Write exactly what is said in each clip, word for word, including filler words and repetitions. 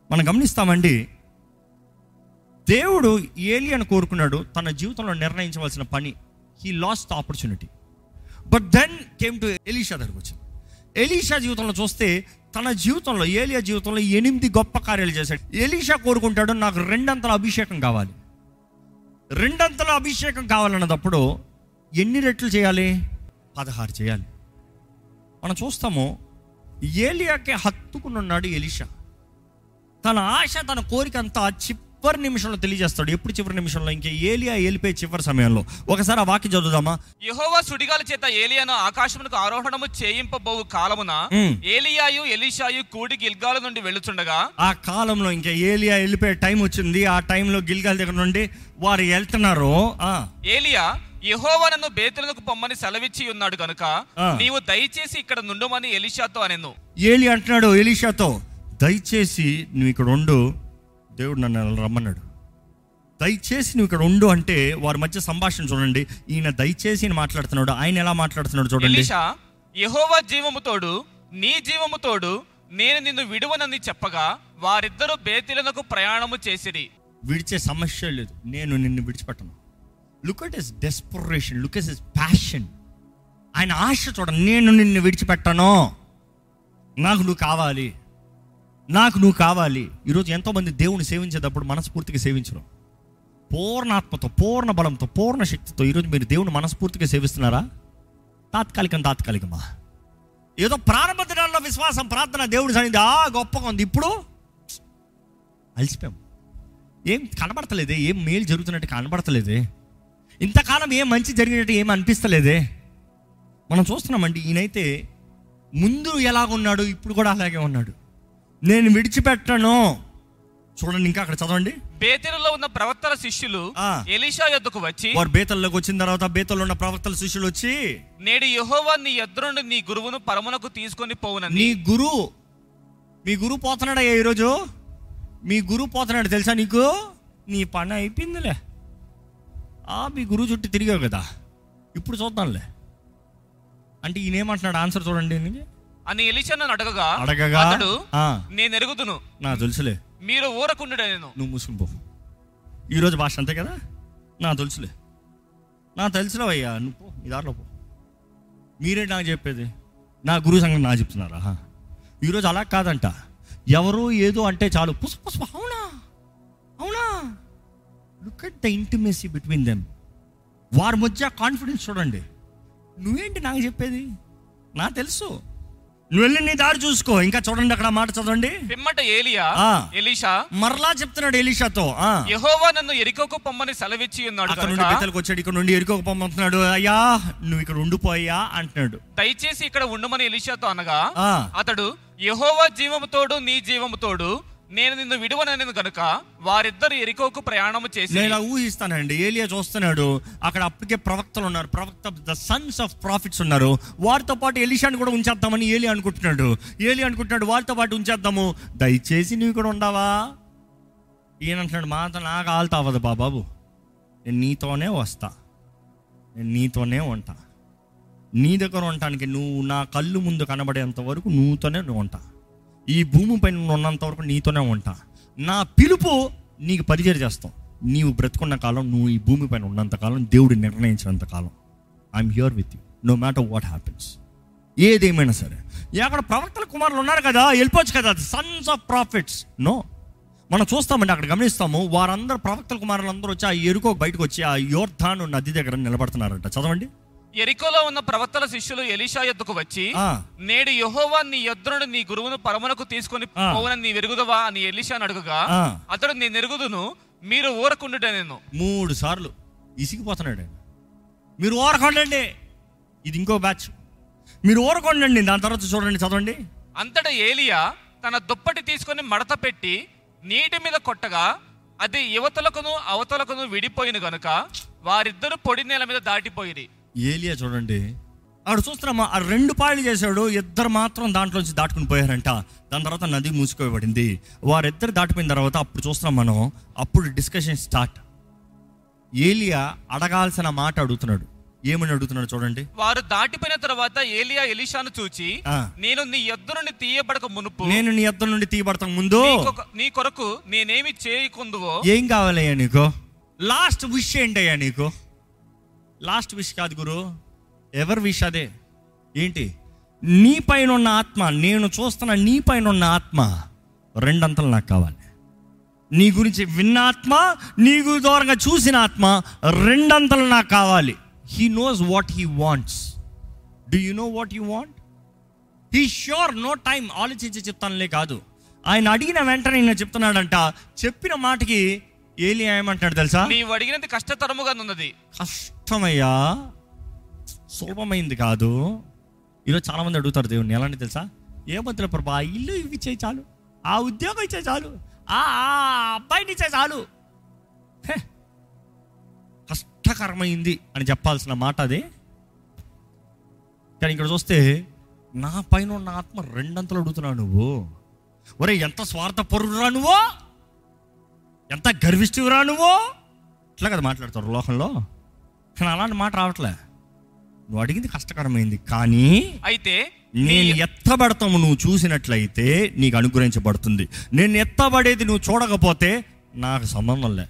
మనం గమనిస్తామండి, దేవుడు ఏలియాను కోరుకున్నాడు తన జీవితంలో నిర్ణయించవలసిన పని. He lost the opportunity. But then came to Elisha దగ్గరకు వచ్చింది. ఎలీషా జీవితంలో చూస్తే తన జీవితంలో, ఏలియా జీవితంలో ఎనిమిది గొప్ప కార్యాలు చేశాడు. ఎలీషా కోరుకుంటాడు, నాకు రెండంతల అభిషేకం కావాలి. రెండంతల అభిషేకం కావాలన్నప్పుడు ఎన్ని రెట్లు చేయాలి? పదహారు చేయాలి. మనం చూస్తాము, ఏలియాకే హత్తుకుని ఉన్నాడు ఎలీషా. తన ఆశ, తన కోరిక అంతా చివరి నిమిషంలో తెలియజేస్తాడు. ఎప్పుడు చివరి నిమిషంలో? ఇంకే ఏలియా వెళ్ళిపోయే చివరి సమయంలో. ఒకసారి ఆ వాక్యం చదువుదామా? యెహోవా సుడిగాలి చేత ఏలియాను ఆకాశమునకు ఆరోహణము చేయింపబోవు కాలమున ఏలియాయు ఎలీషాయు కూడి గిల్గాలు నుండి వెళ్ళుచుండగా, ఆ కాలంలో ఇంకా ఏలియా వెళ్ళిపోయే టైం వచ్చింది. ఆ టైంలో గిల్గాల్ దగ్గర నుండి వారు వెళ్తున్నారు. ఏలియా, యెహోవా నన్ను బేతేలునకు పొమ్మని సెలవిచ్చి ఉన్నాడు కనుక నీవు దయచేసి ఇక్కడ నుండుమని ఎలీషాతో అనెను. ఏలియా అంటున్నాడు ఎలీషాతో, దయచేసి నువ్వు ఇక్కడ ఉండు, దేవుడు నన్ను రమ్మన్నాడు. దయచేసి నువ్వు ఇక్కడ ఉండు అంటే వారి మధ్య సంభాషణ చూడండి. ఈయన దయచేసి మాట్లాడుతున్నాడు, ఆయన ఎలా మాట్లాడుతున్నాడు చూడండి. ఎలీషా, యెహోవా జీవము తోడు, నీ జీవము తోడు, నేను నిన్ను విడువనని చెప్పగా వారిద్దరూ బేతేలునకు ప్రయాణము చేసిరి. విడిచే సమస్య లేదు, నేను నిన్ను విడిచిపెట్టను. Look at his desperation, look at his passion. ఆయన ఆశ చూడండి, నేను నిన్ను విడిచిపెట్టను, నాకు నువ్వు కావాలి, నాకు నువ్వు కావాలి. ఈరోజు ఎంతోమంది దేవుని సేవించేటప్పుడు మనస్ఫూర్తిగా సేవించరు. పూర్ణాత్మతో, పూర్ణ బలంతో, పూర్ణ శక్తితో ఈరోజు మీరు దేవుని మనస్ఫూర్తిగా సేవిస్తున్నారా? తాత్కాలికం తాత్కాలికమా? ఏదో ప్రారంభ దినాల్లో విశ్వాసం, ప్రార్థన, దేవుడి సన్నిధి ఆ గొప్పగా ఉంది. ఇప్పుడు అలసిపోయాం. ఏం కనబడతలేదే, ఏం మేలు జరుగుతున్నట్టు కనబడతలేదే, ఇంతకాలం ఏం మంచి జరిగినట్టు ఏం అనిపిస్తలేదే. మనం చూస్తున్నామండి, ఈయనైతే ముందు ఎలాగున్నాడు ఇప్పుడు కూడా అలాగే ఉన్నాడు. నేను విడిచిపెట్టను. చూడండి, ఇంకా అక్కడ చదవండి. బేతేలులో ఉన్న ప్రవక్తల శిష్యులు ఎలీషా యొద్దకు వచ్చి, వారు బేతల్లోకి వచ్చిన తర్వాత బేతల్లో ఉన్న ప్రవక్తల శిష్యులు వచ్చి, నేడు యెహోవా నీ యొద్ద నుండి నీ గురువును పరమునకు తీసుకొని పోవునని. నీ గురువు, మీ గురువు పోతున్నాడా ఈరోజు? మీ గురువు పోతున్నాడు తెలుసా నీకు? నీ పని అయిపోయిందిలే. ఆ మీ గురువు చుట్టూ తిరిగావు కదా, ఇప్పుడు చూద్దాంలే అంటే ఈయన ఏమంటున్నాడు? ఆన్సర్ చూడండి అని ఎలీషా నన్ను అడగగా అడగగా అతడు, నేను ఎరుగుదును, నా తెలుసులే, మీరు ఊరకుండు, నేను నువ్వు మూసుకుని పో. ఈరోజు భాష అంతే కదా, నా తెలుసులే, నా తెలుసులే అయ్యా, నువ్వు పో, నీ దారిలో పో. మీరే నాకు చెప్పేది, నా గురువు సంగతి నాకు చెప్తున్నారా? ఈరోజు అలా కాదంట. ఎవరో ఏదో అంటే చాలు పుష్ప పుష్ప అవునా అవునా. Look at the intimacy between them. వారి మధ్య కాన్ఫిడెన్స్ చూడండి. నువ్వేంటి నాకు చెప్పేది? నా తెలుసు, నువ్వు వెళ్ళి నీ దారి చూసుకో. ఇంకా చూడండి అక్కడ మాట చదవండి. పిమ్మట ఏలియా ఎలీషా మరలా చెప్తున్నాడు ఎలీషాతో, యెహోవా నన్ను ఎరికోకు పొమ్మని సెలవిచ్చి ఉన్నాడు. అక్కడ నుండి బేతేలుకు వచ్చాడు, ఇక్కడ నుండి ఎరికోకు పొమ్మంటున్నాడు. అయ్యా నువ్వు ఇక్కడ ఉండిపోయా అంటున్నాడు. దయచేసి ఇక్కడ ఉండమని ఎలీషాతో అనగా అతడు, యెహోవా జీవము తోడు, నీ జీవము తోడు, నేను నిన్ను విడువనని గనుక వారిద్దరు ఎరికోకు ప్రయాణము చేసి. నేను ఊహిస్తానండి, ఏలియా చూస్తున్నాడు అక్కడ అప్పటికే ప్రవక్తలు ఉన్నారు, ప్రవక్త ద సన్స్ ఆఫ్ ప్రాఫిట్స్ ఉన్నారు. వారితో పాటు ఎలీషాని కూడా ఉంచేద్దామని ఏలియా అనుకుంటున్నాడు. ఏలియా అనుకుంటున్నాడు వారితో పాటు ఉంచేద్దాము, దయచేసి నువ్వు ఇక్కడ ఉండవా? ఈయన అంటున్నాడు, మాతో నాకు ఆల్తా అవ్వదు బాబాబు, నేను నీతోనే వస్తా, నేను నీతోనే ఉంటా, నీ దగ్గర ఉండటానికి నువ్వు నా కళ్ళు ముందు కనబడేంత వరకు నువ్వుతోనే నువ్వు ఉంటా, ఈ భూమిపై నువ్వు ఉన్నంత వరకు నీతోనే ఉంటా, నా పిలుపు నీకు పరిచయం చేస్తాం. నీవు బ్రతుకున్న కాలం, నువ్వు ఈ భూమిపైన ఉన్నంత కాలం, దేవుడు నిర్ణయించినంత కాలం I'm here with you no matter what happens. ఏదేమైనా సరే. అక్కడ ప్రవక్తల కుమారులు ఉన్నారు కదా, వెళ్ళిపోవచ్చు కదా, సన్స్ ఆఫ్ ప్రాఫిట్స్. నో, మనం చూస్తామండి అక్కడ గమనిస్తాము, వారందరూ ప్రవక్తల కుమారులు అందరూ వచ్చి ఆ ఎరుకో బయటకు వచ్చి ఆ యోర్దాను నది దగ్గర నిలబడుతున్నారంట. చదవండి. ఎరికోలో ఉన్న ప్రవక్తల శిష్యులు ఎలీషా యొద్దకు వచ్చి, నేడు యెహోవా నీ యొద్ద నుండి నీ గురువును పరమునకు తీసుకొని పోవునని నీ ఎరుగుదవా అని ఎలీషాను అడగగా అతడు, నేను ఎరుగుదును, మీరు ఊరకుండు, నేను. మూడు సార్లు ఇసిగిపోతున్నాడు. మీరు ఊరకొండండి, ఇది ఇంకో బ్యాచ్, మీరు ఊరకొండండి. దాని తర్వాత చూడండి, చదవండి. అంతటా ఏలియా తన దుప్పటి తీసుకొని మడత పెట్టి నీటి మీద కొట్టగా అది యువతలకును అవతలకును విడిపోయిన గనుక వారిద్దరు పొడి నేల మీద దాటిపోయిరి. ఏలియా చూడండి అక్కడ చూస్తున్నామా, ఆ రెండు పాయలు చేశాడు, ఇద్దరు మాత్రం దాంట్లోంచి దాటుకుని పోయారంట. దాని తర్వాత నది మూసుకోబడింది. వారిద్దరు దాటిపోయిన తర్వాత అప్పుడు చూస్తున్నాం మనం, అప్పుడు డిస్కషన్ స్టార్ట్. ఏలియా అడగాల్సిన మాట అడుగుతున్నాడు. ఏమని అడుగుతున్నాడు చూడండి. వారు దాటిపోయిన తర్వాత ఏలియా ఎలీషాను చూచి, నేను నీ యొద్ద నుండి తీయబడక మునుపు నేను నీ యొద్ద నుండి తీయబడక ముందు నీ కొరకు నేనేమి చేయకుందువో. ఏం కావాలయ్యా నీకు? లాస్ట్ విష్ ఏంటయ్యా నీకు? లాస్ట్ విష్ కాదు గురు, ఎవరి విష్ అదే. ఏంటి? నీ పైన ఉన్న ఆత్మ, నేను చూస్తున్న నీ పైన ఉన్న ఆత్మ రెండంతలు నాకు కావాలి. నీ గురించి విన్న ఆత్మ, నీకు దూరంగా చూసిన ఆత్మ రెండంతలు నాకు కావాలి. He knows what he wants. Do you know what you want? He sure, no time ఆలోచించి చెప్తానులే కాదు. ఆయన అడిగిన వెంటనే నేను చెప్తున్నాడంట. చెప్పిన మాటకి ఏలియా ఏమంటాడు తెలుసా? నీవు అడిగినది కష్టతరముగా ఉన్నది. కష్టమయ్యా, సులభమైంది కాదు. ఈరోజు చాలా మంది అడుగుతారు దేవుణ్ణి, ఎలాంటి తెలుసా? ఏ మధ్యలో ప్రభా ఆ ఇల్లు ఇచ్చే చాలు, ఆ ఉద్యోగం ఇచ్చే చాలు, ఆ అబ్బాయిని ఇచ్చే చాలు. కష్టకరమైంది అని చెప్పాల్సిన మాట అదే. కానీ ఇక్కడ చూస్తే నా పైన ఉన్న ఆత్మ రెండంతలు అడుగుతున్నావు నువ్వు. ఒరే ఎంత స్వార్థపరురా నువ్వు, ఎంత గర్విష్ఠురా నువ్వు. ఇట్లా కదా మాట్లాడతారు లోకంలో. కానీ అలాంటి మాట రావట్లే. నువ్వు అడిగింది కష్టకరమైంది, కానీ అయితే నేను ఎత్తబడతాము నువ్వు చూసినట్లయితే నీకు అనుగ్రహించబడుతుంది. నేను ఎత్తబడేది నువ్వు చూడకపోతే నాకు సంబంధం లే.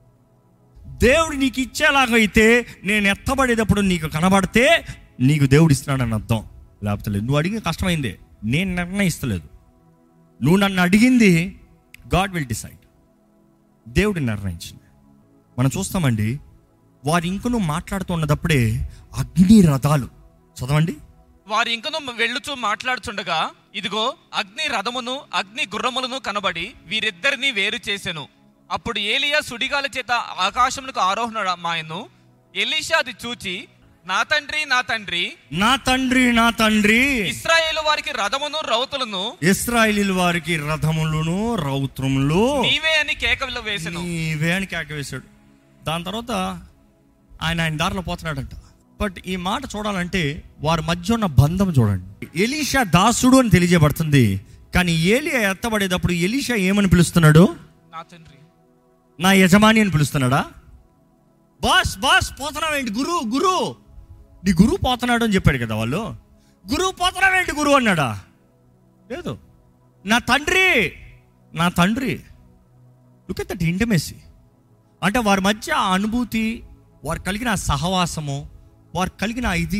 దేవుడు నీకు ఇచ్చేలాగైతే నేను ఎత్తబడేటప్పుడు నీకు కనబడితే నీకు దేవుడు ఇస్తున్నాడని అర్థం. లేకపోతే లేదు. నువ్వు అడిగింది కష్టమైంది, నేను నిర్ణయిస్తలేదు. నువ్వు నన్ను అడిగింది గాడ్ విల్ డిసైడ్. దేవుడు నిర్ణయించింది. మనం చూస్తామండి, వారు ఇంకనూ మాట్లాడుతున్నప్పుడే అగ్ని రథాలు, చదవండి. వారు ఇంకనూ వెళ్ళుచూ మాట్లాడుచుండగా ఇదిగో అగ్ని రథమును అగ్ని గుర్రములను కనబడి వీరిద్దరిని వేరు చేసెను. అప్పుడు ఏలియా సుడిగాలి చేత ఆకాశమునకు ఆరోహణ మాయను. ఎలీషా అది చూచి, నా తండ్రి నా తండ్రి నా తండ్రి నా తండ్రి ఇశ్రాయేలు వారికి రథమును రౌతులను ఇశ్రాయేలు వారికి రథములను రౌతుములు నీవే అని కేక వేసాను. నీవే అని కేక వేశాడు. దాని తర్వాత ఆయన ఆయన దారిలో పోతున్నాడంట. బట్ ఈ మాట చూడాలంటే వారి మధ్య ఉన్న బంధం చూడండి. ఎలీషా దాసుడు అని తెలియజేయబడుతుంది, కానీ ఏలియా ఎత్తబడేటప్పుడు ఎలీషా ఏమని పిలుస్తున్నాడు? నా తండ్రి, నా యజమాని అని పిలుస్తున్నాడా? బాస్ బాస్ పోతున్నావేంటి గురు గురు నీ గురువు పోతున్నాడు అని చెప్పాడు కదా వాళ్ళు. గురువు పోతున్నావేంటి గురువు అన్నాడా? లేదు. నా తండ్రి నా తండ్రి. Look at that intimacy. అంటే వారి మధ్య ఆ అనుభూతి, వారు కలిగిన సహవాసము, వారు కలిగిన ఇది,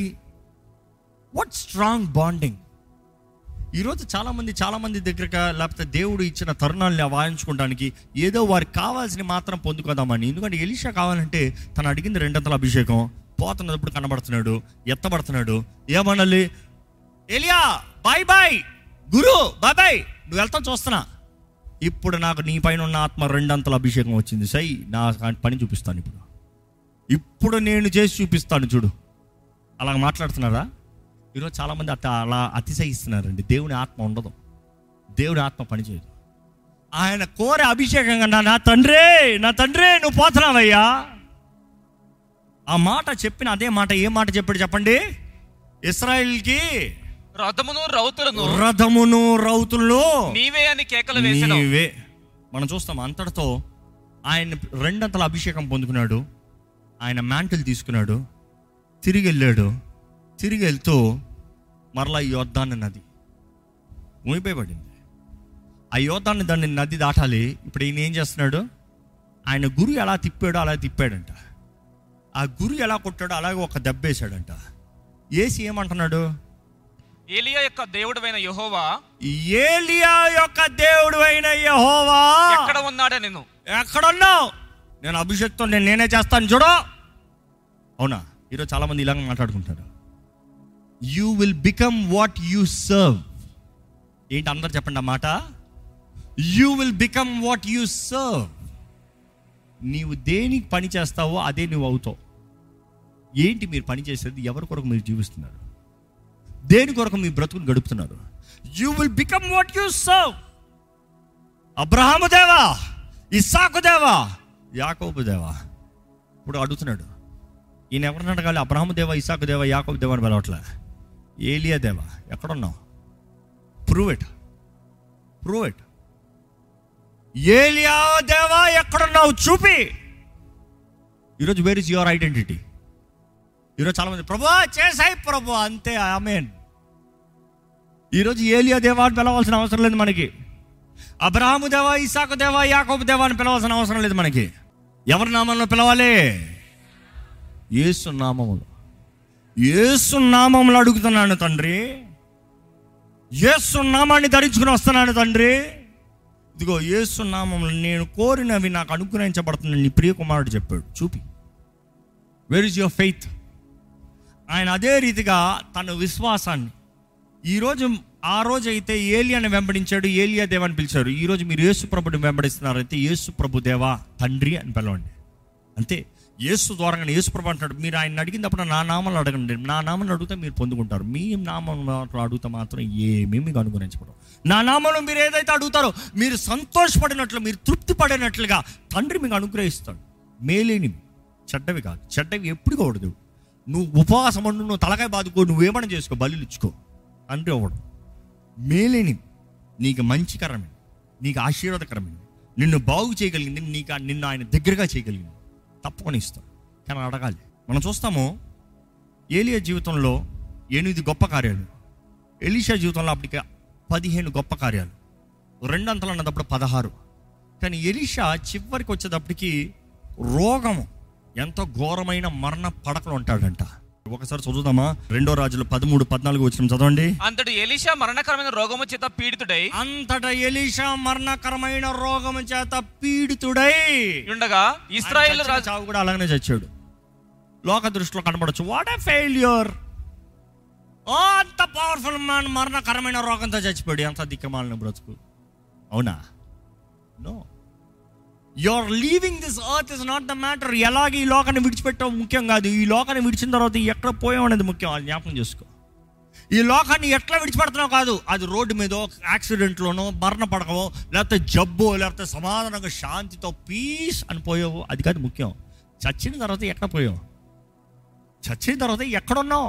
వాట్ స్ట్రాంగ్ బాండింగ్. ఈరోజు చాలామంది చాలామంది దగ్గరగా లేకపోతే దేవుడు ఇచ్చిన తరుణాలను వాయించుకోవడానికి ఏదో వారికి కావాల్సిన మాత్రం పొందుకోదామని. ఎందుకంటే ఎలీషా కావాలంటే తను అడిగింది రెండంతల అభిషేకం. పోతున్నప్పుడు కనబడుతున్నాడు, ఎత్తబడుతున్నాడు. ఏమనాలి? ఎలియా బాయ్ బాయ్, గురు బాయ్ బాయ్, నువ్వు వెళ్తాను చూస్తున్నా. ఇప్పుడు నాకు నీ పైన ఉన్న ఆత్మ రెండంతల అభిషేకం వచ్చింది. సై నా పని చూపిస్తాను ఇప్పుడు, ఇప్పుడు నేను చేసి చూపిస్తాను చూడు. అలా మాట్లాడుతున్నారా? ఈరోజు చాలామంది అత అలా అతిశయిస్తున్నారండి. దేవుని ఆత్మ ఉండదు, దేవుని ఆత్మ పనిచేయదు. ఆయన కోరే అభిషేకం కన్నా నా తండ్రే నా తండ్రే నువ్వు పోతున్నావయ్యా. ఆ మాట చెప్పిన అదే మాట ఏ మాట చెప్పాడు చెప్పండి? ఇశ్రాయేలుకి రథమును రౌతులను రథమును రౌతులను నీవే అని కేకలు వేసెను. నీవే. మనం చూస్తాం అంతటితో ఆయన రెండంతల అభిషేకం పొందుకున్నాడు. ఆయన మ్యాంటిల్ తీసుకున్నాడు, తిరిగి వెళ్ళాడు. తిరిగి వెళ్తూ మరలా ఈ యోర్దాను నది మునిపోయబడింది. ఆ యోర్దాను దాన్ని నది దాటాలి. ఇప్పుడు ఈయన ఏం చేస్తున్నాడు? ఆయన గురు ఎలా తిప్పాడో అలా తిప్పాడంట. ఆ గురు ఎలా కొట్టాడో అలాగే ఒక దెబ్బ వేసాడంట. ఏసి ఏమంటున్నాడు? ఏలియా యొక్క దేవుడైన యెహోవా ఏలియా యొక్క దేవుడైన యెహోవా ఎక్కడ ఉన్నాడా? నేను ఎక్కడున్నావు? నేను అభిషేక్తో నేను నేనే చేస్తాను చూడు. అవునా? ఈరోజు చాలా మంది ఇలాగ మాట్లాడుకుంటారు. You will become what you serve. ఏంటి అందరు చెప్పండి ఆ మాట. You will become what you serve. నీవు దేనికి పని చేస్తావో అదే నువ్వు అవుతావు. ఏంటి మీరు పని చేసేది? ఎవరి కొరకు మీరు జీవిస్తున్నారు? దేని కొరకు మీ బ్రతుకుని గడుపుతున్నారు? You will become what you serve. అబ్రహాము దేవా, ఇస్సాకు దేవా, యాకోబు దేవా. ఇప్పుడు అడుగుతున్నాడు, ఈయన ఎవరిని అడగాలి? అబ్రహాము దేవా, ఇస్సాకు దేవా, యాకోబు దేవా అని పిలవట్లే. ఏలియా దేవా ఎక్కడున్నావు? Prove it, prove it. ఏలియా దేవా ఎక్కడున్నావు చూపి. ఈరోజు వేర్ ఇస్ యువర్ ఐడెంటిటీ? ఈరోజు చాలా మంది ప్రభు చేసాయి ప్రభు అంతే, ఆమేన్. ఈరోజు ఏలియా దేవా అని పిలవాల్సిన అవసరం లేదు మనకి. అబ్రహాము దేవా, ఇసాకు దేవా, యాకోబు దేవా అని పిలవాల్సిన అవసరం లేదు మనకి. ఎవరి నామంలో పిలవాలి? యేసు నామములో. యేసు నామములో అడుగుతున్నాను తండ్రి, యేసు నామాన్ని ధరించుకుని వస్తున్నాను తండ్రి. ఇదిగో యేసు నామములో నేను కోరినవి నాకు అనుగ్రహించబడుతుంది నీ ప్రియ కుమారుడు చెప్పాడు. చూపి, వేర్ ఇస్ యువర్ ఫెయిత్? ఆయన అదే రీతిగా తన విశ్వాసాన్ని ఈరోజు, ఆ రోజు అయితే ఏలియాని వెంబడించాడు, ఏలియా దేవా అని పిలిచారు. ఈరోజు మీరు యేసు ప్రభుని వెంబడిస్తున్నారైతే యేసు ప్రభు దేవా తండ్రి అని పిలవండి. అంతే. యేసు ద్వారా యేసు ప్రభు అంటాడు, మీరు ఆయన అడిగినప్పుడు నా నామంలో అడగండి, నా నామంలో అడిగితే మీరు పొందుకుంటారు, మీ నామంలో అడిగితే మాత్రం ఏమీ మీకు అనుగ్రహించబడవు. నా నామంలో మీరు ఏదైతే అడుగుతారో మీరు సంతోషపడినట్లు, మీరు తృప్తి పడినట్లుగా తండ్రి మీకు అనుగ్రహిస్తాడు. మేలేనివి, చెడ్డవి కాదు. చెడ్డవి ఎప్పుడు కూడదు. నువ్వు ఉపవాసం ఉండు, నువ్వు తలకాయ బాదుకో, నువ్వేమన్నా చేసుకో, బలులు ఇచ్చుకో, తండ్రి అవ్వడు. మేలేనివి, నీకు మంచికరమైనవి, నీకు ఆశీర్వాదకరమైనవి, నిన్ను బాగు చేయగలిగింది, నీకు నిన్ను ఆయన దగ్గరగా చేయగలిగింది తప్పకుండా ఇస్తాడు. కానీ అడగాలి. మనం చూస్తాము ఏలియా జీవితంలో ఎనిమిది గొప్ప కార్యాలు, ఎలీషా జీవితంలో అప్పటికి పదిహేను గొప్ప కార్యాలు, రెండంతలు అన్నదప్పుడు పదహారు. కానీ ఎలీషా చివరికి వచ్చేటప్పటికి రోగము, ఎంతో ఘోరమైన మరణ పడకలు ఉంటాడంట. ఒకసారి చదువుదామా? రెండో రాజులు పదమూడు పద్నాలుగు వచ్చిన చదవండి. అంతటి ఎలీషా మరణకరమైన రోగము చేత పీడితుడై అంతట ఎలీషా మరణకరమైన రోగము చేత పీడితుడై ఉండగా ఇశ్రాయేలు రాజు చావు కూడా అలాగనే చచ్చాడు. లోక దృష్టిలో కనబడచ్చు, వాట్ ఏ ఫెయిల్యూర్, ఓ అంత పవర్ఫుల్ మ్యాన్ మరణకరమైన రోగంతో చచ్చిపోయాడు, ఎంత దిక్కమాలిన బ్రతుకు. అవునా? No. Your leaving this earth is not the matter. ఎలాగ ఈ లోకాన్ని విడిచిపెట్టడం ముఖ్యం కాదు. ఈ లోకాన్ని విడిచిన తర్వాత ఎక్కడ పోయాం అనేది ముఖ్యం. అది జ్ఞాపకం చేసుకో. ఈ లోకాన్ని ఎట్లా విడిచిపెడుతున్నావు కాదు, అది రోడ్డు మీదో, యాక్సిడెంట్లోనో, మరణ పడకవో, లేకపోతే జబ్బో, లేకపోతే సమాధానంగా శాంతితో పీస్ అని పోయావు, అది కాదు ముఖ్యం. చచ్చిన తర్వాత ఎక్కడ పోయావు, చచ్చిన తర్వాత ఎక్కడున్నావు,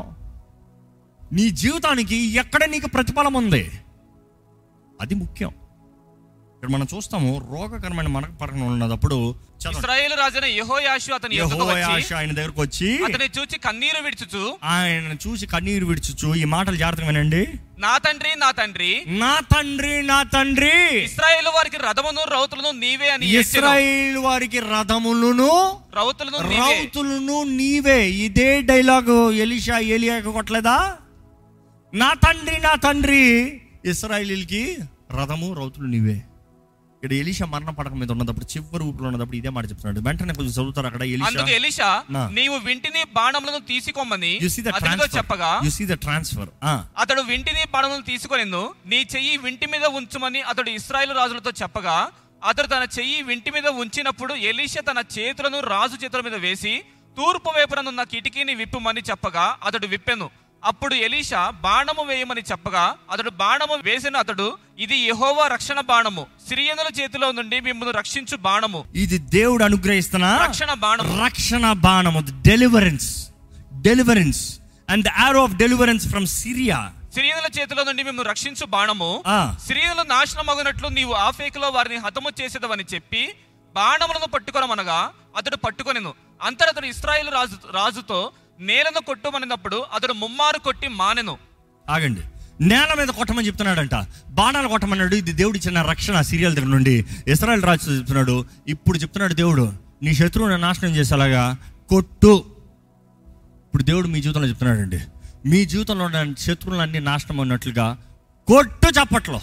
నీ జీవితానికి ఎక్కడ నీకు ప్రతిఫలం ఉంది, అది ముఖ్యం. ఇక్కడ మనం చూస్తాము రోగకరమైన మరణ పడకం ఉన్నప్పుడు ఇశ్రాయేలు రాజైన యెహోయాషు అతని యొద్దకు వచ్చి ఆయన దగ్గరకు వచ్చి అతన్ని చూసి కన్నీరు విడుచుచు ఆయన చూసి కన్నీరు విడుచుచు ఈ మాటలు జాగ్రత్తగా వినండి. నా తండ్రి నా తండ్రి నా తండ్రి నా తండ్రి ఇశ్రాయేలు వారికి రథమును రౌతులను నీవే అని. ఇశ్రాయేలు వారికి రథములను రౌతులను రౌతులను నీవే. ఇదే డైలాగు ఎలీషా ఏలియాకు కొట్టలేదా? నా తండ్రి నా తండ్రి ఇశ్రాయేలీకి రథము రౌతులు నీవే. ఇక్కడ ఎలీషా మరణ పడకం మీద ఉన్నప్పుడు, చివరి ఊపిలో ఉన్నప్పుడు ఇదే మాట చెప్తున్నాడు. వెంటనే కొంచెం చదువుతారు అక్కడ. అందుకు ఎలీషా నీవు వింటిని బాణములను తీసుకోమని అతనితో చెప్పగా, యు సీ ద ట్రాన్స్ఫర్. అతడు వింటిని బాణములను తీసుకొనిను నీ చెయ్యి వింటి మీద ఉంచుమని అతడు ఇశ్రాయేలు రాజులతో చెప్పగా, అతడు తన చెయ్యి వింటి మీద ఉంచినప్పుడు ఎలీషా తన చేతులను రాజు చేతుల మీద వేసి తూర్పు వైపుననున్న కిటికీని విప్పుమని చెప్పగా అతడు విప్పెను. అప్పుడు ఎలీషా బాణము వేయమని చెప్పగా అతడు బాణము వేసిన అతడు, ఇది యెహోవా రక్షణ బాణము, సిరియనుల చేతిలో నుండి మిమ్మల్ని రక్షించు బాణము. ఇది దేవుడు అనుగ్రహిస్తున్న రక్షణ బాణము. రక్షణ బాణము, deliverance, deliverance and the arrow of deliverance from Syria. సిరియనుల చేతిలో నుండి మిమ్మల్ని రక్షించు బాణము. సిరియనులు నాశనం అగునట్లు నీవు ఆఫేకులో వారిని హతము చేసేదవని చెప్పి బాణములను పట్టుకొనమనగా అతడు పట్టుకొనెను. అంతట అతడు ఇశ్రాయేలు రాజు రాజుతో నేలను కొట్టుమనినప్పుడు అతడు ముమ్మారు కొట్టి మానెను. ఆగండి, నేల మీద కొట్టమని చెప్తున్నాడంట, బాణాలు కొట్టమన్నాడు. ఇది దేవుడు ఇచ్చిన రక్షణ సిరియల్ దగ్గర నుండి. ఇశ్రాయేలు రాజు చెప్తున్నాడు, ఇప్పుడు చెప్తున్నాడు దేవుడు, నీ శత్రువుని నాశనం చేసేలాగా కొట్టు. ఇప్పుడు దేవుడు మీ జీవితంలో చెప్తున్నాడండి, మీ జీవితంలో ఉన్న శత్రువులన్నీ నాశనం అన్నట్లుగా కొట్టు చప్పట్లో.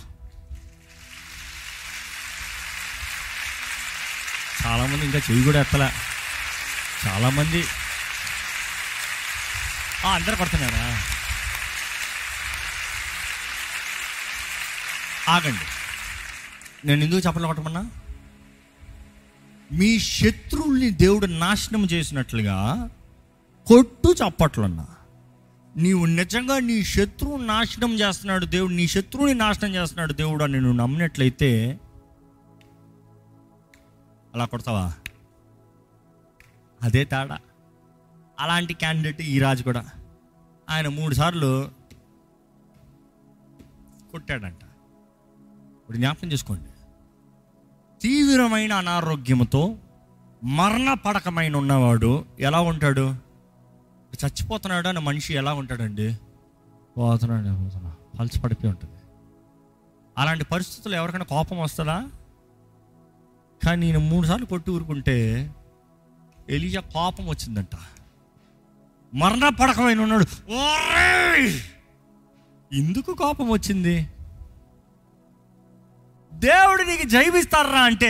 చాలామంది ఇంకా చెయ్యి కూడా ఎత్తలే. చాలామంది అందరు కొడుతున్నారా? ఆగండి, నేను ఎందుకు చప్పట్లు కొట్టమన్నా? మీ శత్రువుల్ని దేవుడు నాశనం చేసినట్లుగా కొట్టు చప్పట్లన్నా. నీవు నిజంగా నీ శత్రువు నాశనం చేస్తున్నాడు దేవుడు, నీ శత్రువుని నాశనం చేస్తున్నాడు దేవుడు అని నువ్వు నమ్మినట్లయితే అలా కొడతావా? అదే తేడా. అలాంటి క్యాండిడేట్ ఈ రాజు కూడా. ఆయన మూడు సార్లు కొట్టాడంట. ఇప్పుడు జ్ఞాపకం చేసుకోండి, తీవ్రమైన అనారోగ్యంతో మరణ పడకమైన ఉన్నవాడు ఎలా ఉంటాడు? చచ్చిపోతున్నాడు అన్న మనిషి ఎలా ఉంటాడండి? పోతున్నాడు పోతున్నా పల్చి పడిపోయి ఉంటుంది. అలాంటి పరిస్థితుల్లో ఎవరికైనా కోపం వస్తుందా? కానీ నేను మూడు సార్లు కొట్టి ఊరుకుంటే ఎలీషా కోపం వచ్చిందంట. మరణ పడకమైన ఉన్నాడు. ఎందుకు కోపం వచ్చింది? దేవుడు నీకు జైవిస్తారా అంటే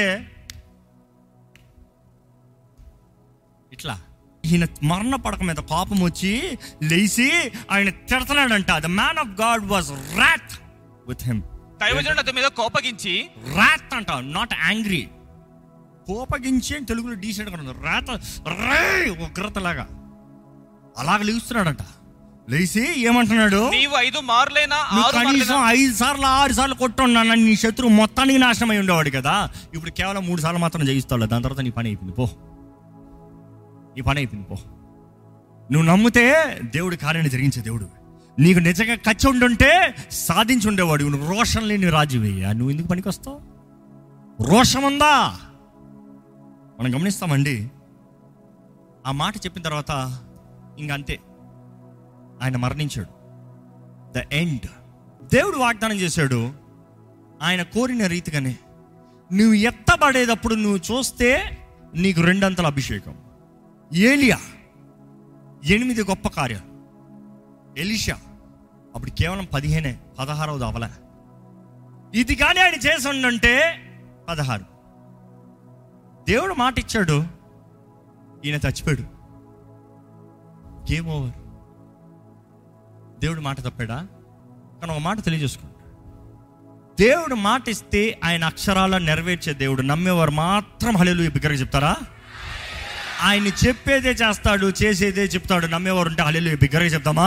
ఇట్లా ఈయన మరణ పడక మీద కోపం వచ్చి లేచి ఆయన తిడతాడంట. The man of God was wrath with him. దైవజనుడు అతని మీద కోపగించి, రాత్ అంట, నాట్ యాంగ్రీ, కోపగించి అని తెలుగులో డీసెంట్ గా ఉంది. రాత రే ఉగ్రతలాగా అలాగ లేస్తున్నాడంట. లేచి ఏమంటున్నాడు? నీవు ఐదు మార్లైనా కనీసం ఐదు సార్లు ఆరు సార్లు కొట్టున్నాను, నీ శత్రువు మొత్తానికి నాశనం అయి ఉండేవాడు కదా. ఇప్పుడు కేవలం మూడు సార్లు మాత్రం జయిస్తాడు. దాని తర్వాత నీ పని అయిపోయింది, పో, నీ పని అయిపోయింది, పో. నువ్వు నమ్మితే దేవుడి కార్యాన్ని జరిగించే దేవుడు. నీకు నిజంగా కచ్చి ఉండుంటే సాధించి ఉండేవాడు. నువ్వు రోషం లేని రాజువయ్యా, నువ్వు ఎందుకు పనికి వస్తావు? రోషం ఉందా? మనం గమనిస్తామండి. ఆ మాట చెప్పిన తర్వాత ఇంకంతే, ఆయన మరణించాడు. The end. దేవుడు వాగ్దానం చేశాడు ఆయన కోరిన రీతిగానే. నువ్వు ఎత్తబడేటప్పుడు నువ్వు చూస్తే నీకు రెండంతల అభిషేకం. ఏలియా ఎనిమిది గొప్ప కార్యాలు, ఎలీషా అప్పుడు కేవలం పదిహేనే, పదహారవది అవలే. ఇది కానీ ఆయన చేసి ఉండంటే పదహారు. దేవుడు మాట ఇచ్చాడు, ఈయన చచ్చిపోయాడు, గేమ్ ఓవర్. దేవుడు మాట తప్పాడా? కానీ ఒక మాట తెలియజేసుకోండి, దేవుడు మాట ఇస్తే ఆయన అక్షరాల నెరవేర్చే దేవుడు. నమ్మేవారు మాత్రం హల్లెలూయా బిగ్గరగా చెప్తారా? ఆయన చెప్పేదే చేస్తాడు, చేసేదే చెప్తాడు. నమ్మేవారు ఉంటే హల్లెలూయా బిగ్గరగా చెప్తామా?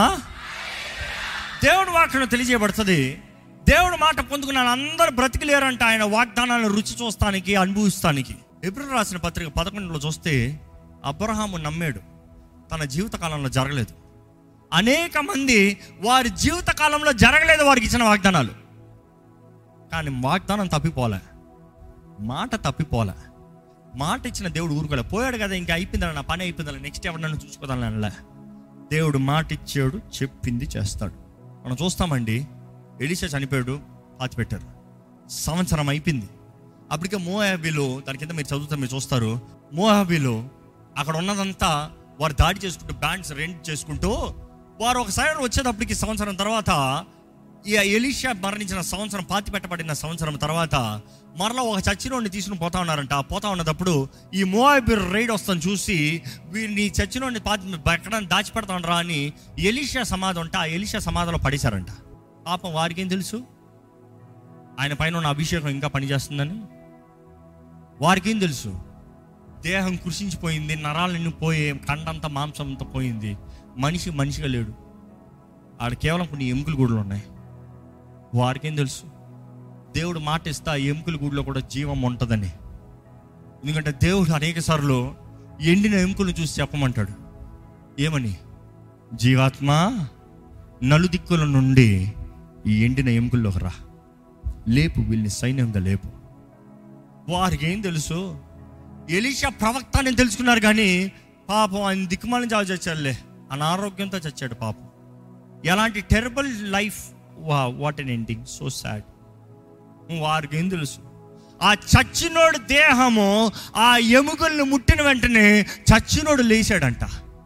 దేవుడు వాక్యం తెలియజేయబడుతుంది. దేవుడు మాట పొందుకున్నాను అందరూ బ్రతికిలేరంట ఆయన వాగ్దానాలను రుచి చూస్తానికి, అనుభవిస్తానికి. ఎబ్రాయీయులకు రాసిన పత్రిక పదకొండులో చూస్తే అబ్రహాము నమ్మాడు, తన జీవిత కాలంలో జరగలేదు. అనేక మంది వారి జీవిత కాలంలో జరగలేదు వారికి ఇచ్చిన వాగ్దానాలు. కానీ వాగ్దానం తప్పిపోలే, మాట తప్పిపోలే. మాట ఇచ్చిన దేవుడు ఊరుకోలే. పోయాడు కదా, ఇంకా అయిపోయిందా, నా పని అయిపోయిందా, నెక్స్ట్ ఎవరు నన్ను చూసుకోదానిలే. దేవుడు మాట ఇచ్చాడు, చెప్పింది చేస్తాడు. మనం చూస్తామండి, ఎలీషా చనిపోయాడు, పాతి పెట్టారు, సంవత్సరం అయిపోయింది. అప్పటికే మోయాబీలో, దాని కింద మీరు చదువుతారు, మీరు చూస్తారు, మోయాబీలో అక్కడ ఉన్నదంతా వారు దాడి చేసుకుంటూ, బ్యాండ్స్ రెంట్ చేసుకుంటూ వారు ఒకసారి వచ్చేటప్పటికి సంవత్సరం తర్వాత, ఈ ఎలీషా మరణించిన సంవత్సరం, పాతి పెట్టబడిన సంవత్సరం తర్వాత మరలా ఒక చచ్చినోడిని తీసుకుని పోతా ఉన్నారంట. పోతా ఉన్నప్పుడు ఈ మోయాబీ రైడ్ వస్తాను చూసి, వీరిని చచ్చినోడిని పాతి ఎక్కడ దాచిపెడతా ఉండరా అని ఎలీషా సమాధి ఉంటే ఆ ఎలీషా సమాధిలో పడేశారంట. పాపం వారికి ఏం తెలుసు ఆయన పైన ఉన్న అభిషేకం ఇంకా పనిచేస్తుందని? వారికి ఏం తెలుసు? దేహం కృషించిపోయింది, నరాలన్నీ పోయి, కండంతా మాంసంతో పోయింది, మనిషి మనిషిగా లేడు, ఆడ కేవలం కొన్ని ఎముకల గూడులు ఉన్నాయి. వారికేం తెలుసు దేవుడు మాట ఇస్తే ఆ ఎముకల గూడులో కూడా జీవం ఉంటుందని? ఎందుకంటే దేవుడు అనేక సార్లు ఎండిన ఎముకలను చూసి చెప్పమంటాడు, ఏమని? జీవాత్మ నలుదిక్కుల నుండి ఈ ఎండిన ఎముకల్లోకి రా, లేపు, వీళ్ళని సైన్యంగా లేపు. వారికి ఏం తెలుసు? ఎలీషా ప్రవక్త అని తెలుసుకున్నారు, కానీ పాపం ఆయన దిక్కుమాలిన చావు చచ్చాడులే, అనారోగ్యంతో చచ్చాడు పాపం. ఎలాంటి టెరబుల్ లైఫ్, వా what an ending, so sad. వారికి ఏం తెలుసు? ఆ చచ్చినోడు దేహము ఆ ఎముకల్ని ముట్టిన వెంటనే చచ్చినోడు లేచాడంట.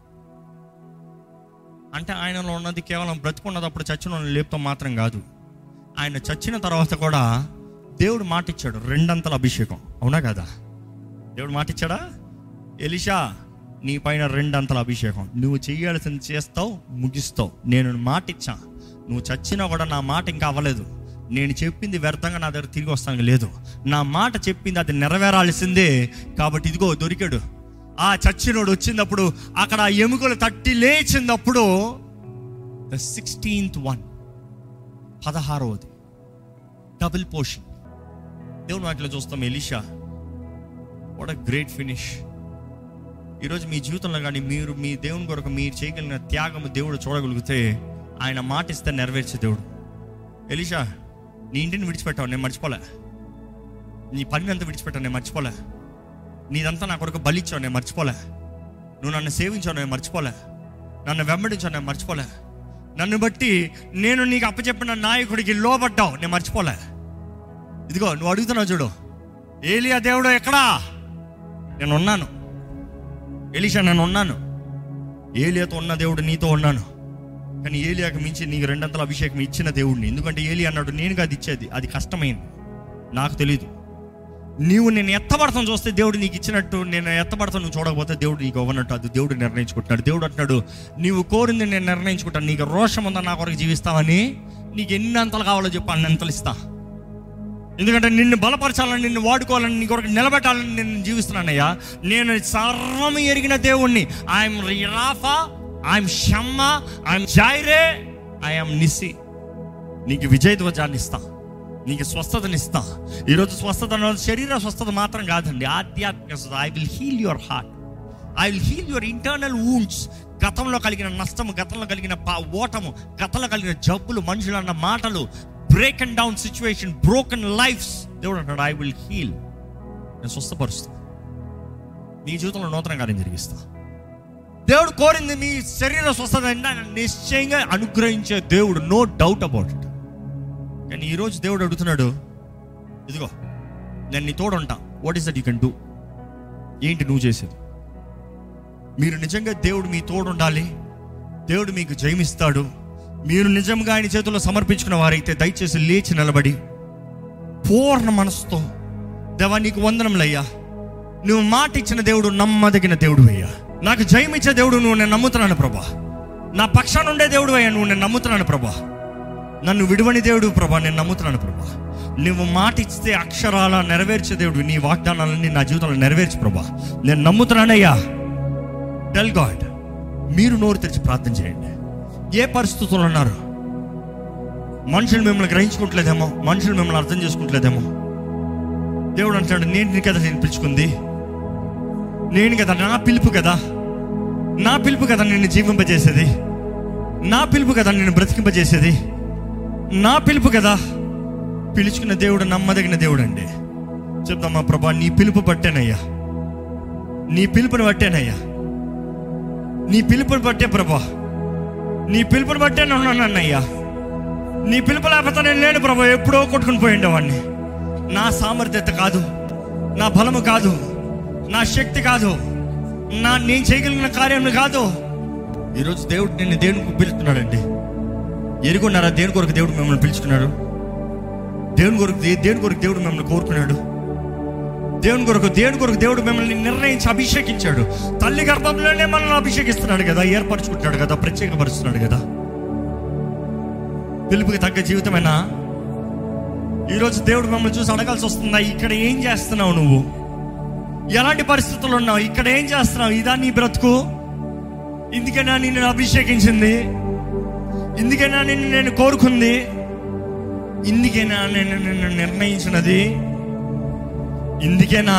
అంటే ఆయనలో ఉన్నది కేవలం బ్రతుకున్నదప్పుడు చచ్చినోడు లేపుతాం మాత్రం కాదు, ఆయన చచ్చిన తర్వాత కూడా దేవుడు మాట ఇచ్చాడు, రెండంతల అభిషేకం. అవునా కదా? దేవుడు మాట ఇచ్చాడా? ఎలీషా నీ పైన రెండంతల అభిషేకం, నువ్వు చేయాల్సింది చేస్తావు, ముగిస్తావు. నేను మాట ఇచ్చా, నువ్వు చచ్చినా కూడా నా మాట ఇంకా అవ్వలేదు, నేను చెప్పింది వ్యర్థంగా నా దగ్గర తిరిగి వస్తాను లేదు, నా మాట చెప్పింది అది నెరవేరాల్సిందే. కాబట్టి ఇదిగో దొరికాడు. ఆ చచ్చినోడు వచ్చినప్పుడు అక్కడ ఎముకలు తట్టి లేచినప్పుడు ద సిక్స్టీన్త్ వన్, పదహారవది డబుల్ పోర్షన్. దేవుని వాటిలో చూస్తాం Elisha, what a great finish. ఈరోజు మీ జీవితంలో కానీ మీరు మీ దేవుని కొరకు మీరు చేయగలిగిన త్యాగము దేవుడు చూడగలిగితే ఆయన మాట ఇస్తే నెరవేర్చే దేవుడు. ఎలీషా నీ ఇంటిని విడిచిపెట్టావు, నేను మర్చిపోలే. నీ పని అంతా విడిచిపెట్టావు, నేను మర్చిపోలే. నీదంతా నా కొరకు బలిచ్చావు, నేను మర్చిపోలే. నువ్వు నన్ను సేవించావు, నేను మర్చిపోలే. నన్ను వెంబడించాను, నేను మర్చిపోలే. నన్ను బట్టి నేను నీకు అప్పచెప్పిన నాయకుడికి లోబడ్డావు, నేను మర్చిపోలే. ఇదిగో నువ్వు అడుగుతున్నావు చూడు, ఏలియా దేవుడు ఎక్కడా? నేను ఉన్నాను. ఎలీషా నేను ఉన్నాను. ఏలియాతో ఉన్న దేవుడు నీతో ఉన్నాను. కానీ ఏలియాకి మించి నీకు రెండంతల అభిషేకం ఇచ్చిన దేవుడిని. ఎందుకంటే ఏలియా అన్నాడు, నేను కాదు ఇచ్చేది, అది కష్టమైంది, నాకు తెలియదు. నీవు నేను ఎత్తబడతాను చూస్తే దేవుడు నీకు ఇచ్చినట్టు, నేను ఎత్తబడతాను నువ్వు చూడకపోతే దేవుడు నీకు ఇవ్వనట్టు. అది దేవుడు నిర్ణయించుకుంటున్నాడు. దేవుడు అంటున్నాడు, నీవు కోరింది నేను నిర్ణయించుకుంటాను. నీకు రోషం ఉందా నా కొరకు జీవిస్తావని, నీకు ఎన్ని అంతలు కావాలో చెప్పు, అన్ని అంతలు ఇస్తా. ఎందుకంటే నిన్ను బలపరచాలని, నిన్ను వాడుకోవాలని, నీ కొరకు నిలబెట్టాలని నేను జీవిస్తున్నానయ్యా. నేను సర్వం ఎరిగిన దేవుణ్ణి. I'm Rapha, I'm Shammah, I'm Jireh, I'm Nissi. నీకు విజయ ధ్వజాన్ని ఇస్తా, నీకు స్వస్థతని ఇస్తా. ఈరోజు స్వస్థత శరీర స్వస్థత మాత్రం కాదండి, ఆధ్యాత్మిక స్వస్థత. I will heal your heart, I will heal your internal wounds. గతంలో కలిగిన నష్టము, గతంలో కలిగిన పా ఓటము, గతంలో కలిగిన జబ్బులు, మనుషులు అన్న మాటలు, break and down situation, broken lives, దేవుడు అంటాడు ఐ విల్ హీల్. నేను స్వస్థపరుస్తా, నీ జీవితంలో నూతన కార్యం జరిగిస్తా. దేవుడు కోరింది మీ శరీర స్వస్థత నిశ్చయంగా అనుగ్రహించే దేవుడు, నో డౌట్ అబౌట్ ఇట్. కానీ ఈరోజు దేవుడు అడుగుతున్నాడు, ఇదిగో నేను నీ తోడు ఉంటా, what is that you can do? ఏంటి నువ్వు చేసేది? మీరు నిజంగా దేవుడు మీ తోడు ఉండాలి, దేవుడు మీకు జయమిస్తాడు. మీరు నిజంగా ఆయన చేతుల్లో సమర్పించుకున్న వారైతే దయచేసి లేచి నిలబడి పూర్ణ మనసుతో, దేవా నీకు వందనములయ్యా, నువ్వు మాట ఇచ్చిన దేవుడు నమ్మదగిన దేవుడు అయ్యా, నాకు జయమిచ్చే దేవుడు నువ్వు, నేను నమ్ముతున్నాను ప్రభా. నా పక్షాన ఉండే దేవుడు అయ్యా నువ్వు, నేను నమ్ముతున్నాను ప్రభా. నన్ను విడువని దేవుడు ప్రభా, నేను నమ్ముతున్నాను ప్రభా. నువ్వు మాట ఇస్తే అక్షరాల నెరవేర్చే దేవుడు, నీ వాగ్దానాలన్నీ నా జీవితంలో నెరవేర్చు ప్రభా, నేను నమ్ముతున్నానయ్యా. Tell God. మీరు నోరు తెరిచి ప్రార్థన చేయండి. ఏ పరిస్థితుల్లో ఉన్నారు? మనుషులు మిమ్మల్ని గ్రహించుకుంటలేదేమో, మనుషులు మిమ్మల్ని అర్థం చేసుకుంటలేదేమో. దేవుడు అంటాడు, నేను కదా నేను పిలుచుకుంది, నేను కదా, నా పిలుపు కదా, నా పిలుపు కదా నిన్ను జీవింపజేసేది, నా పిలుపు కదా నిన్ను బ్రతికింపజేసేది, నా పిలుపు కదా. పిలుచుకున్న దేవుడు నమ్మదగిన దేవుడు అండి. చెప్తామా ప్రభా, నీ పిలుపు పట్టేనయ్యా, నీ పిలుపుని పట్టేనయ్యా, నీ పిలుపుని పట్టే ప్రభా, నీ పిలుపుని బట్టే ఉన్నానన్నయ్యా. నీ పిలుపు లేకపోతే నేను లేను ప్రభా, ఎప్పుడో కొట్టుకుని పోయిండేవాడిని. నా సామర్థ్యత కాదు, నా బలము కాదు, నా శక్తి కాదు, నా నేను చేయగలిగిన కార్యం కాదు. ఈరోజు దేవుడు నిన్ను దేవునికి పిలుస్తున్నాడండి. ఎరుగున్నారా దేని కొరకు దేవుడు మిమ్మల్ని పిలుచుకున్నాడు? దేవుని కొరకు దేని కొరకు దేవుడు మిమ్మల్ని కోరుకున్నాడు? దేవుని కొరకు దేవుని కొరకు దేవుడు మిమ్మల్ని నిర్ణయించి అభిషేకించాడు. తల్లి గర్భంలోనే మనల్ని అభిషేకిస్తున్నాడు కదా, ఏర్పరచుకుంటున్నాడు కదా, ప్రత్యేకపరుస్తున్నాడు కదా. పిలుపుకి తగ్గ జీవితమేనా? ఈరోజు దేవుడు మిమ్మల్ని చూసి అడగాల్సి వస్తుందా, ఇక్కడ ఏం చేస్తున్నావు నువ్వు? ఎలాంటి పరిస్థితులు ఉన్నావు? ఇక్కడ ఏం చేస్తున్నావు? ఇదా నీ బ్రతుకు? ఇందుకేనా నిన్ను అభిషేకించింది? ఇందుకేనా నిన్ను నేను కోరుకుంది? ఇందుకేనా నేను నిన్ను నిర్ణయించినది? ఇందుకేనా?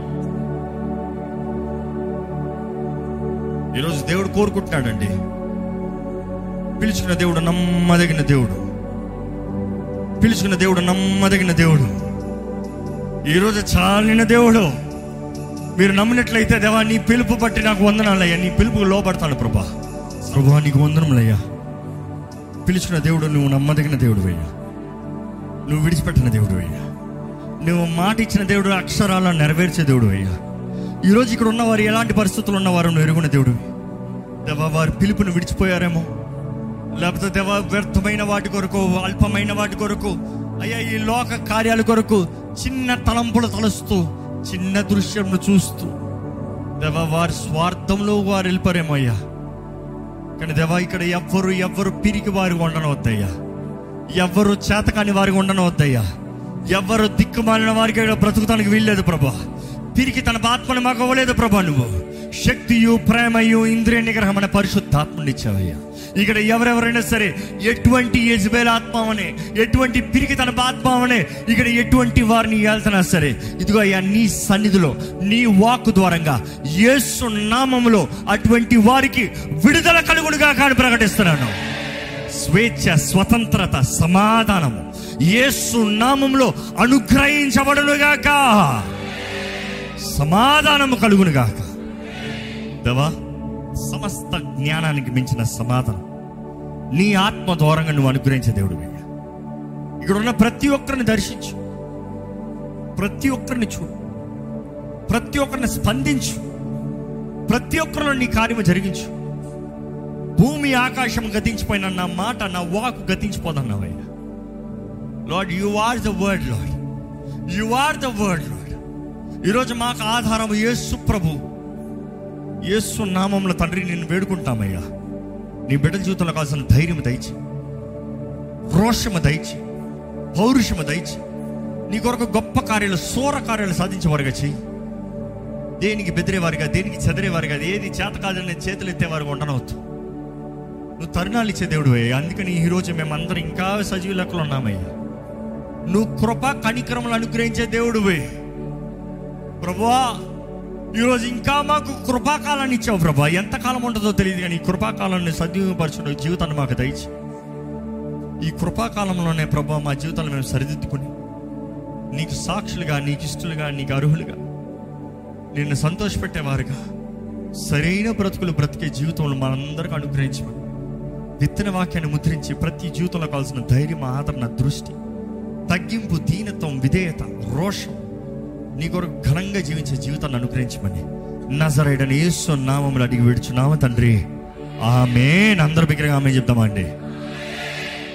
ఈరోజు దేవుడు కోరుకుంటున్నాడండి. పిలుచుకున్న దేవుడు నమ్మదగిన దేవుడు, పిలుచుకున్న దేవుడు నమ్మదగిన దేవుడు, ఈరోజు చాలిన దేవుడు. మీరు నమ్మినట్లయితే, దేవా నీ పిలుపు బట్టి నాకు వందనాలయ్యా, నీ పిలుపుకు లోపడతాను ప్రభా. ప్రభా నీకు వందనములయ్యా. పిలుచుకున్న దేవుడు నువ్వు నమ్మదగిన దేవుడు అయ్యా, నువ్వు విడిచిపెట్టిన దేవుడు అయ్యా, నువ్వు మాట ఇచ్చిన దేవుడు, అక్షరాల నెరవేర్చే దేవుడు అయ్యా. ఈరోజు ఇక్కడ ఉన్నవారు ఎలాంటి పరిస్థితులు ఉన్నవారు నువ్వు ఎరుగున్న దేవుడు. దేవా వారి పిలుపును విడిచిపోయారేమో, లేకపోతే దేవా వ్యర్థమైన వాటి కొరకు, అల్పమైన వాటి కొరకు, అయ్యా ఈ లోక కార్యాల కొరకు చిన్న తలంపులు తలుస్తూ, చిన్న దృశ్యంను చూస్తూ, దేవా వారి స్వార్థంలో వారు వెళ్ళిపోరేమో అయ్యా. కానీ దేవా ఇక్కడ ఎవ్వరు ఎవ్వరు పిరికి వారికి ఉండనవద్దయ్యా, ఎవ్వరు చేతకాని వారికి ఉండనవద్దయ్యా, ఎవ్వరు దిక్కుమాలిన వారికి బ్రతుకుతానికి వీల్లేదు ప్రభా. తిరిగి తన ఆత్మను మాకు అవ్వలేదు ప్రభా. నువ్వు శక్తియు ప్రేమయు ఇంద్రియ నిగ్రహం అనే పరిశుద్ధాత్మని ఇచ్చావయ్యా. ఇక్కడ ఎవరెవరైనా సరే ఎటువంటి యెజబెల్ ఆత్మవనే, ఎటువంటి పిరికి తన ఆత్మవనే, ఇక్కడ ఎటువంటి వారిని వెళ్తున్నా సరే, ఇదిగో అయ్యా నీ సన్నిధిలో నీ వాక్కు ద్వారంగా యేసు నామములో అటువంటి వారికి విడుదల కలుగునుగా కానీ ప్రకటిస్తున్నాను. స్వేచ్ఛ, స్వతంత్రత, సమాధానము యేసు నామములో అనుగ్రహించబడునుగాక, సమాధానము కలుగునుగాక. దేవా సమస్త జ్ఞానానికి మించిన సమాధానం నీ ఆత్మ ద్వారంగా నువ్వు అనుగ్రహించే దేవుడు. ఇక్కడ ఉన్న ప్రతి ఒక్కరిని దర్శించు, ప్రతి ఒక్కరిని చూడు, ప్రతి ఒక్కరిని స్పందించు, ప్రతి ఒక్కరిలో నీ కార్యము జరిగించు. భూమి ఆకాశం గతించిపోయిన నా మాట, నా వాక్ గతించిపోదన్నావయ్యా. Lord, you are the word. Lord, you are the word. Lord, ఈరోజు మాకు ఆధారం యేసు ప్రభు. యేసు నామములో తండ్రి నిన్ను వేడుకుంటామయ్యా. నీ బిడ్డల జీవితంలో కావాల్సిన ధైర్యం దయచి, రోషము దయచి, పౌరుషము దయచి, నీ కొరకు గొప్ప కార్యాలు, సూర కార్యాలు సాధించేవారుగా చెయ్యి. దేనికి బెదిరేవారుగా, దేనికి చెదిరేవారుగా, ఏది చేత కాదని చేతులు ఎత్తేవారుగా ఉండనవద్దు. నువ్వు తరుణాలు ఇచ్చే దేవుడు అయ్యా. అందుకని ఈరోజు మేమందరం ఇంకా సజీవ లెక్కలు ఉన్నామయ్యా. నువ్వు కృప కనికరములు అనుగ్రహించే దేవుడువే ప్రభువా. ఈరోజు ఇంకా మాకు కృపాకాలాన్ని ఇచ్చావు ప్రభా. ఎంతకాలం ఉంటుందో తెలియదు కానీ ఈ కృపాకాలాన్ని సద్వినియోగపరచడం జీవితాన్ని మాకు దయచి. ఈ కృపాకాలంలోనే ప్రభా మా జీవితాన్ని మేము సరిదిద్దుకుని నీకు సాక్షులుగా, నీకు ఇష్టలుగా, నీకు అర్హులుగా, నిన్ను సంతోషపెట్టేవారుగా సరైన బ్రతుకులు బ్రతికే జీవితంలో మనందరికీ అనుగ్రహించమని, విత్తన వాక్యాన్ని ముద్రించి ప్రతి జీవితంలో కావాల్సిన ధైర్యం, ఆదరణ, దృష్టి, తగ్గింపు, దీనత్వం, విధేయత, రోషం, నీ కొరకు ఘనంగా జీవించే జీవితాన్ని అనుగ్రహించమని నజరేయుడైన యేసు నామములో అడిగి విడుచున్నాము తండ్రి. ఆమేన్. అందరూ బిగ్గరగా ఆమేన్ చెప్దామా అండి?